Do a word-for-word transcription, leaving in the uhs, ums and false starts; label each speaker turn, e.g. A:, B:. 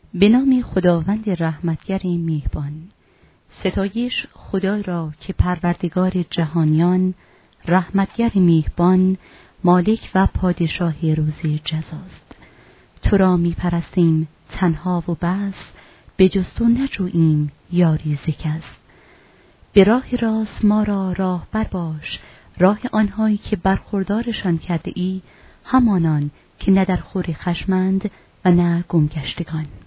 A: به نام خداوند رحمتگر میهبان. ستایش خدای را که پروردگار جهانیان، رحمتگر میهبان، مالک و پادشاه روز جزاست. تو را می پرستیم تنها و بس، به جز تو نجوییم یاری ز کس. به راه راست ما را راهبر باش، راه آنهایی که برخوردارشان کرده ای، همانان که نه در خور خشمند و نه گمگشتگان.